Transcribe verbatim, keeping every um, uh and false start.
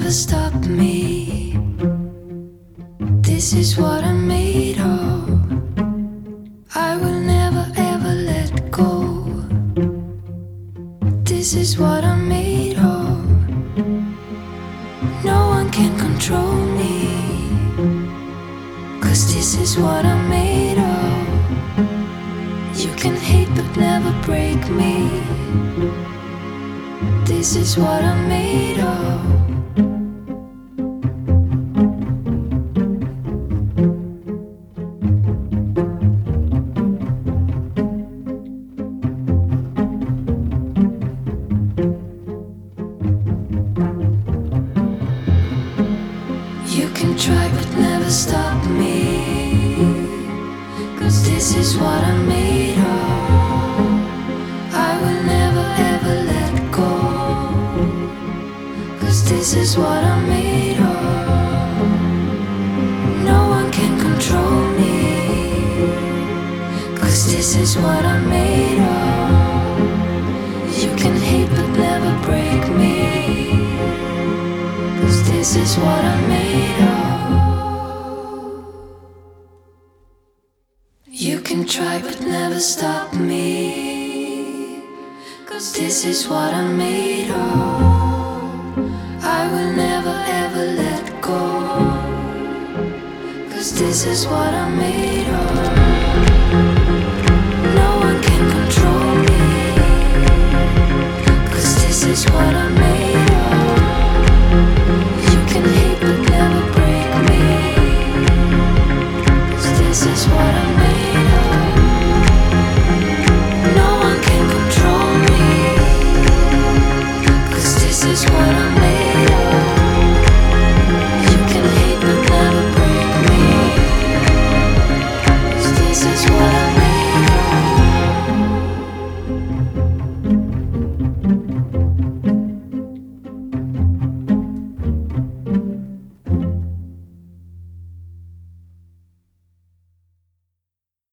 never stop me. This is what I'm made of. I will never ever let go. This is what I'm made of. No one can control me, 'cause this is what I'm made of. You can hate but never break me. This is what I'm made of. You can try but never stop me, 'cause this is what I'm made of. I will never ever let go, 'cause this is what I'm made of. No one can control me, 'cause this is what I'm made of. You can hate but never break me, 'cause this is what I'm made of. You can try but never stop me, 'cause this is what I'm made of. I will never ever let go, 'cause this is what I'm made of.